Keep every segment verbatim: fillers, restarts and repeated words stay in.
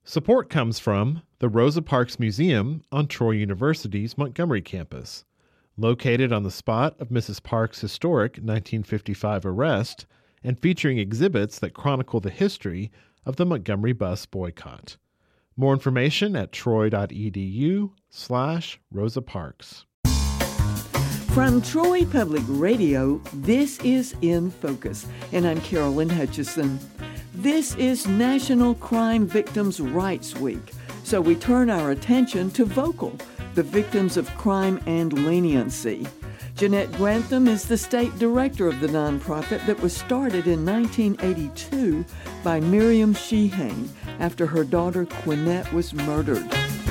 Support comes from the Rosa Parks Museum on Troy University's Montgomery campus. Located on the spot of Missus Parks' historic nineteen fifty-five arrest and featuring exhibits that chronicle the history of the Montgomery bus boycott. More information at troy.edu slash Rosa Parks. From Troy Public Radio, this is In Focus, and I'm Carolyn Hutchison. This is National Crime Victims' Rights Week, so we turn our attention to VOCAL, the Victims of Crime and Leniency. Jeanette Grantham is the state director of the nonprofit that was started in nineteen eighty-two by Miriam Shehane after her daughter Quinette was murdered.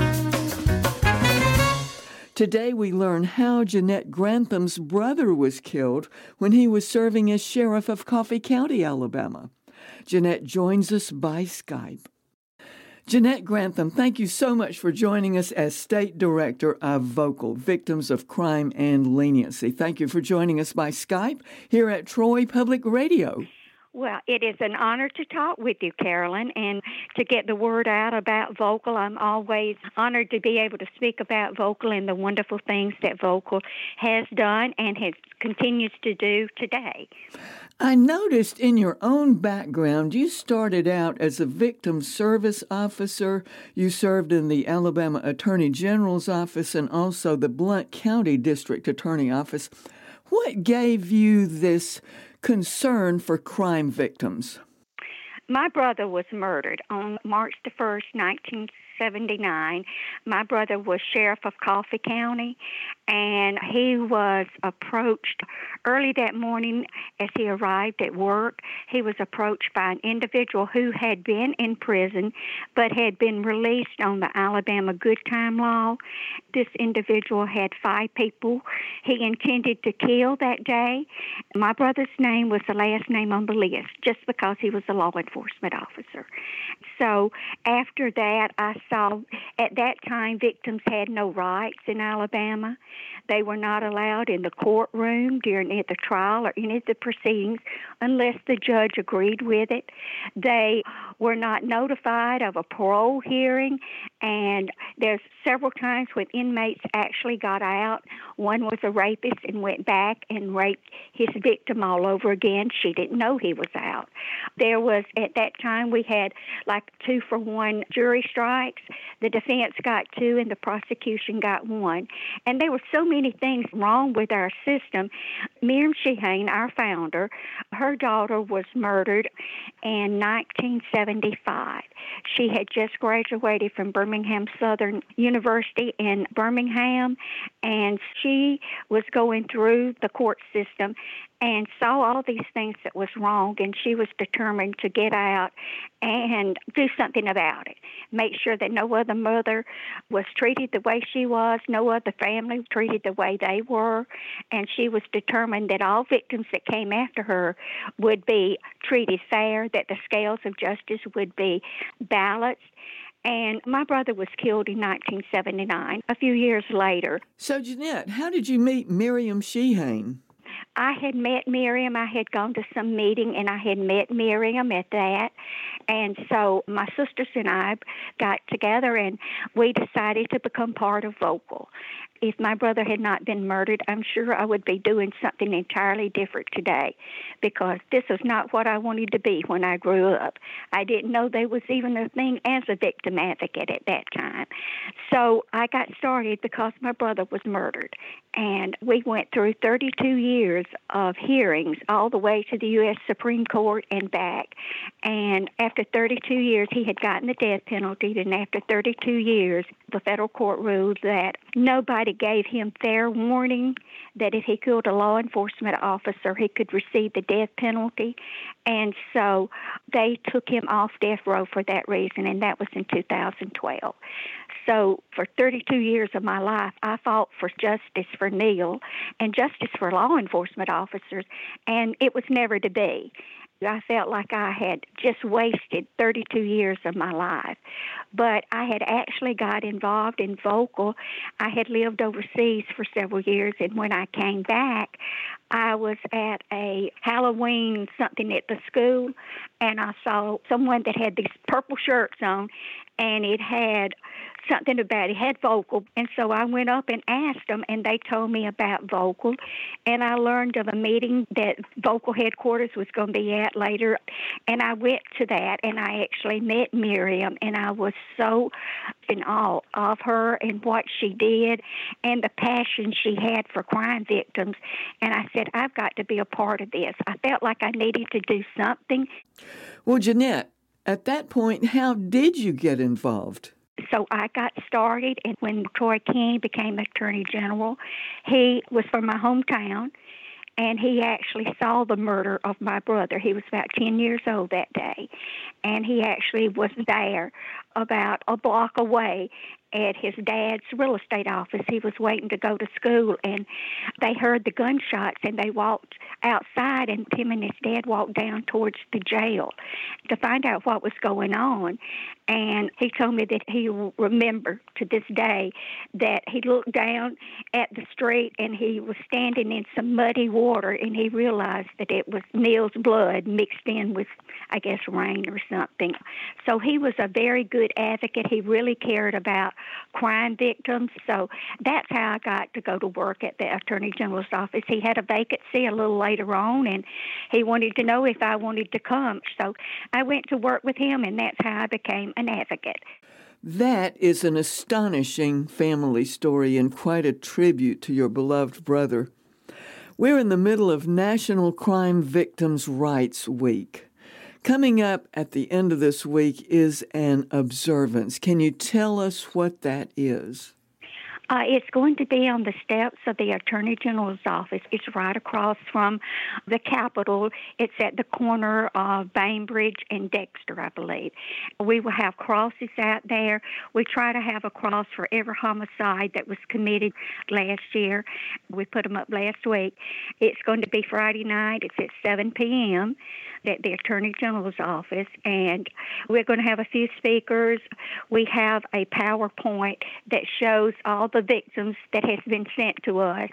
Today we learn how Jeanette Grantham's brother was killed when he was serving as sheriff of Coffee County, Alabama. Jeanette joins us by Skype. Jeanette Grantham, thank you so much for joining us as State Director of VOCAL, Victims of Crime and Leniency. Thank you for joining us by Skype here at Troy Public Radio. Well, it is an honor to talk with you, Carolyn, and to get the word out about VOCAL. I'm always honored to be able to speak about VOCAL and the wonderful things that VOCAL has done and has continues to do today. I noticed in your own background, you started out as a victim service officer. You served in the Alabama Attorney General's office and also the Blount County District Attorney office. What gave you this concern for crime victims? My brother was murdered on March the first, nineteen seventy-nine. My brother was sheriff of Coffee County, and he was approached early that morning as he arrived at work. He was approached by an individual who had been in prison but had been released on the Alabama Good Time Law. This individual had five people he intended to kill that day. My brother's name was the last name on the list just because he was a law enforcement officer. So after that, I saw at that time victims had no rights in Alabama. They were not allowed in the courtroom during any of the trial or any of the proceedings unless the judge agreed with it. They were not notified of a parole hearing, and there's several times when inmates actually got out. One was a rapist and went back and raped his victim all over again. She didn't know he was out. There was, at that time, we had like two for one jury strikes. The defense got two and the prosecution got one. And there were so many things wrong with our system. Miriam Shehane, our founder, her daughter was murdered in nineteen seventy-five. She had just graduated from Birmingham Southern University in Birmingham, and she was going through the court system and saw all these things that was wrong, and she was determined to get out and do something about it, make sure that no other mother was treated the way she was, no other family treated the way they were, and she was determined that all victims that came after her would be treated fair, that the scales of justice would be balanced. And my brother was killed in nineteen seventy-nine, a few years later. So, Jeanette, how did you meet Miriam Shehane? I had met Miriam. I had gone to some meeting, and I had met Miriam at that. And so my sisters and I got together, and we decided to become part of VOCAL. If my brother had not been murdered, I'm sure I would be doing something entirely different today, because this was not what I wanted to be when I grew up. I didn't know there was even a thing as a victim advocate at that time. So I got started because my brother was murdered, and we went through thirty-two years of hearings all the way to the U S Supreme Court and back. And after thirty-two years, he had gotten the death penalty, and after thirty-two years, the federal court ruled that nobody gave him fair warning that if he killed a law enforcement officer, he could receive the death penalty. And so they took him off death row for that reason, and that was in two thousand twelve. So for thirty-two years of my life, I fought for justice for Neil and justice for law enforcement officers, and it was never to be. I felt like I had just wasted thirty-two years of my life. but I had actually got involved in vocal. I had lived overseas for several years, and when I came back, I was at a Halloween something at the school, and I saw someone that had these purple shirts on, and it had something about it, had vocal. And so I went up and asked them, and they told me about vocal. And I learned of a meeting that vocal headquarters was going to be at later. And I went to that, and I actually met Miriam, and I was so in awe of her and what she did and the passion she had for crime victims. And I said, I've got to be a part of this. I felt like I needed to do something. Well, Jeanette, at that point, how did you get involved? So I got started, and when Troy King became Attorney General, he was from my hometown, and he actually saw the murder of my brother. He was about ten years old that day, and he actually was there about a block away at his dad's real estate office. He was waiting to go to school, and they heard the gunshots, and they walked outside, and him and his dad walked down towards the jail to find out what was going on. And he told me that he remembered to this day that he looked down at the street, and he was standing in some muddy water, and he realized that it was Neil's blood mixed in with, I guess, rain or something. So he was a very good advocate. He really cared about crime victims. So that's how I got to go to work at the Attorney General's office. He had a vacancy a little later on, and he wanted to know if I wanted to come. So I went to work with him, and that's how I became an advocate. That is an astonishing family story and quite a tribute to your beloved brother. We're in the middle of National Crime Victims' Rights Week. Coming up at the end of this week is an observance. Can you tell us what that is? Uh, it's going to be on the steps of the Attorney General's office. It's right across from the Capitol. It's at the corner of Bainbridge and Dexter, I believe. We will have crosses out there. We try to have a cross for every homicide that was committed last year. We put them up last week. It's going to be Friday night. It's at seven p.m. at the Attorney General's office, and we're going to have a few speakers. We have a PowerPoint that shows all the victims that has been sent to us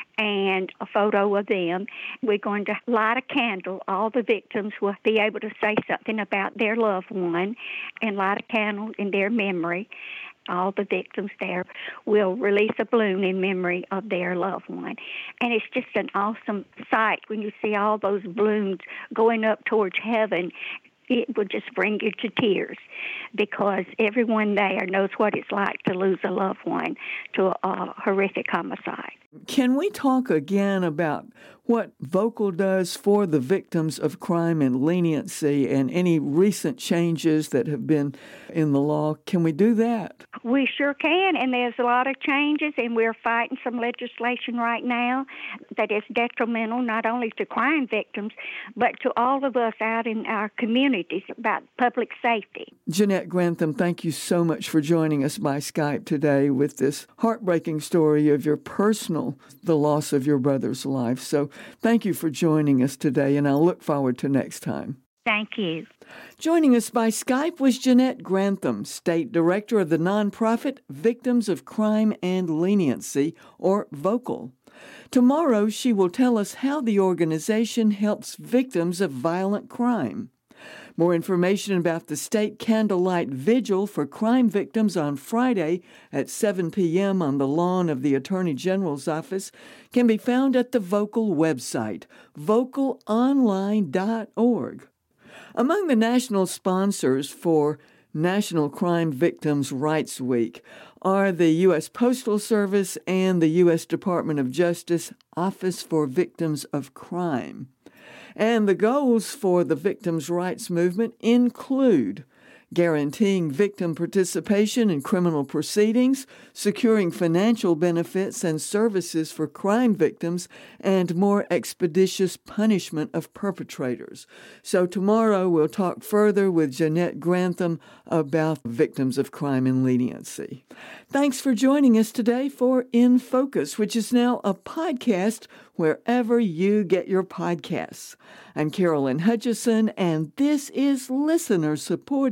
and a photo of them. We're going to light a candle. All the victims will be able to say something about their loved one and light a candle in their memory. All the victims there will release a balloon in memory of their loved one. And it's just an awesome sight when you see all those balloons going up towards heaven. It will just bring you to tears because everyone there knows what it's like to lose a loved one to a, a horrific homicide. Can we talk again about what Vocal does for the victims of crime and leniency and any recent changes that have been in the law? Can we do that? We sure can, and there's a lot of changes, and we're fighting some legislation right now that is detrimental not only to crime victims, but to all of us out in our communities about public safety. Jeanette Grantham, thank you so much for joining us by Skype today with this heartbreaking story of your personal, the loss of your brother's life. So thank you for joining us today, and I'll look forward to next time. Thank you. Joining us by Skype was Jeanette Grantham, State Director of the nonprofit Victims of Crime and Leniency, or VOCAL. Tomorrow, she will tell us how the organization helps victims of violent crime. More information about the State Candlelight Vigil for crime victims on Friday at seven p.m. on the lawn of the Attorney General's office can be found at the VOCAL website, vocal online dot org. Among the national sponsors for National Crime Victims' Rights Week are the U S Postal Service and the U S Department of Justice Office for Victims of Crime. And the goals for the victims' rights movement include guaranteeing victim participation in criminal proceedings, securing financial benefits and services for crime victims, and more expeditious punishment of perpetrators. So tomorrow we'll talk further with Jeanette Grantham about victims of crime and leniency. Thanks for joining us today for In Focus, which is now a podcast wherever you get your podcasts. I'm Carolyn Hutchison, and this is listener-supported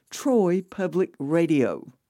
Troy Public Radio.